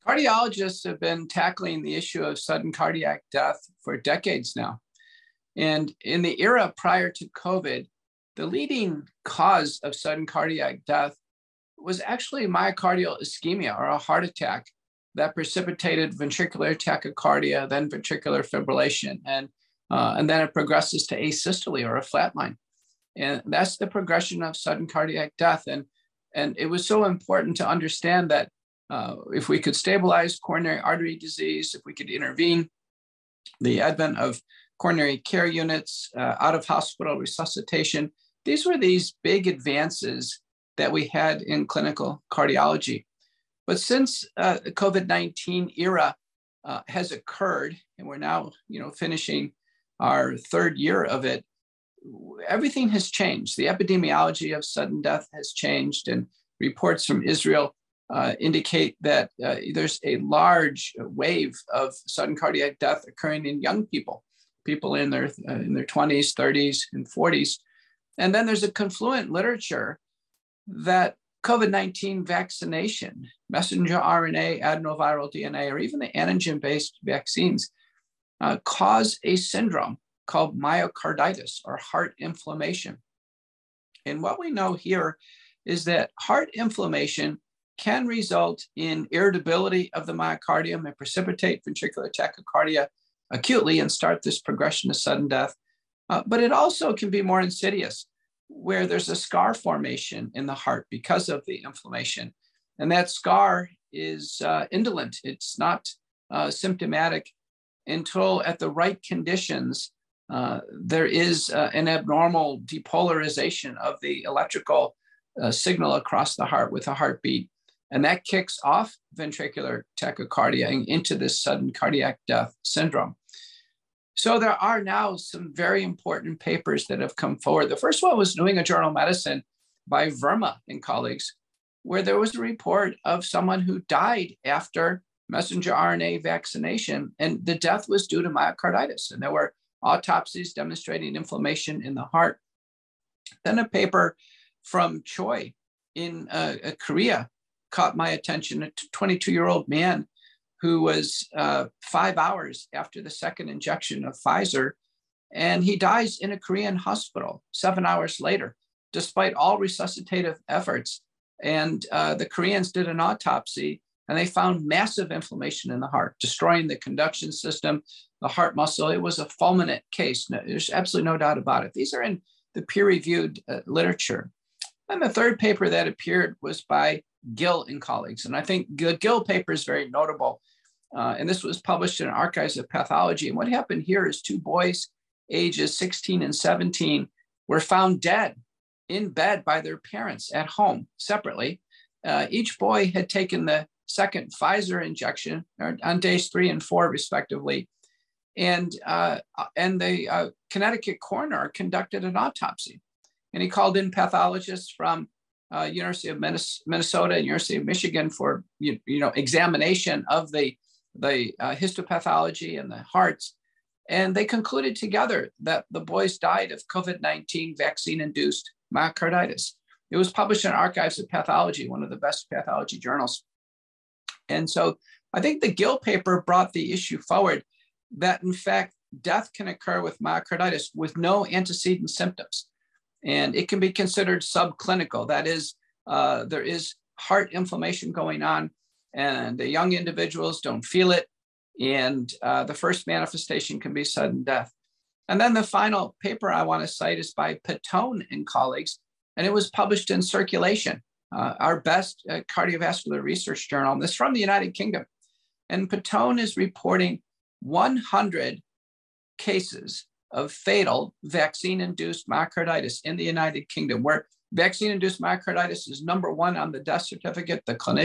Cardiologists have been tackling the issue of sudden cardiac death for decades now. And in the era prior to COVID, the leading cause of sudden cardiac death was actually myocardial ischemia, or a heart attack that precipitated ventricular tachycardia, then ventricular fibrillation, and then it progresses to asystole, or a flatline. And that's the progression of sudden cardiac death. And it was so important to understand that if we could stabilize coronary artery disease, if we could intervene, the advent of coronary care units, out of hospital resuscitation, these were these big advances that we had in clinical cardiology. But since the COVID-19 era has occurred, and we're now finishing our third year of it, everything has changed. The epidemiology of sudden death has changed, and reports from Israel indicate that there's a large wave of sudden cardiac death occurring in young people in their 20s, 30s, and 40s. And then there's a confluent literature that COVID-19 vaccination, messenger RNA, adenoviral DNA, or even the antigen-based vaccines cause a syndrome called myocarditis, or heart inflammation. And what we know here is that heart inflammation can result in irritability of the myocardium and precipitate ventricular tachycardia acutely and start this progression to sudden death. But it also can be more insidious, where there's a scar formation in the heart because of the inflammation. And that scar is indolent. It's not symptomatic until, at the right conditions, there is an abnormal depolarization of the electrical signal across the heart with a heartbeat. And that kicks off ventricular tachycardia and into this sudden cardiac death syndrome. So there are now some very important papers that have come forward. The first one was New England Journal of Medicine by Verma and colleagues, where there was a report of someone who died after messenger RNA vaccination, and the death was due to myocarditis. And there were autopsies demonstrating inflammation in the heart. Then a paper from Choi in Korea caught my attention, a 22-year-old man who was 5 hours after the second injection of Pfizer, and he dies in a Korean hospital 7 hours later, despite all resuscitative efforts. And the Koreans did an autopsy, and they found massive inflammation in the heart, destroying the conduction system, the heart muscle. It was a fulminant case. No, there's absolutely no doubt about it. These are in the peer-reviewed literature. And the third paper that appeared was by Gill and colleagues. And I think the Gill paper is very notable. And this was published in Archives of Pathology. And what happened here is two boys, ages 16 and 17, were found dead in bed by their parents at home separately. Each boy had taken the second Pfizer injection on days 3 and 4, respectively. And the Connecticut coroner conducted an autopsy. And he called in pathologists from University of Minnesota and University of Michigan for examination of the histopathology and the hearts. And they concluded together that the boys died of COVID-19 vaccine-induced myocarditis. It was published in Archives of Pathology, one of the best pathology journals. And so I think the Gill paper brought the issue forward that, in fact, death can occur with myocarditis with no antecedent symptoms. And it can be considered subclinical. That is, there is heart inflammation going on, and the young individuals don't feel it. And the first manifestation can be sudden death. And then the final paper I want to cite is by Patone and colleagues, and it was published in Circulation, our best cardiovascular research journal. And this is from the United Kingdom. And Patone is reporting 100 cases of fatal vaccine-induced myocarditis in the United Kingdom, where vaccine-induced myocarditis is #1 on the death certificate. The clinician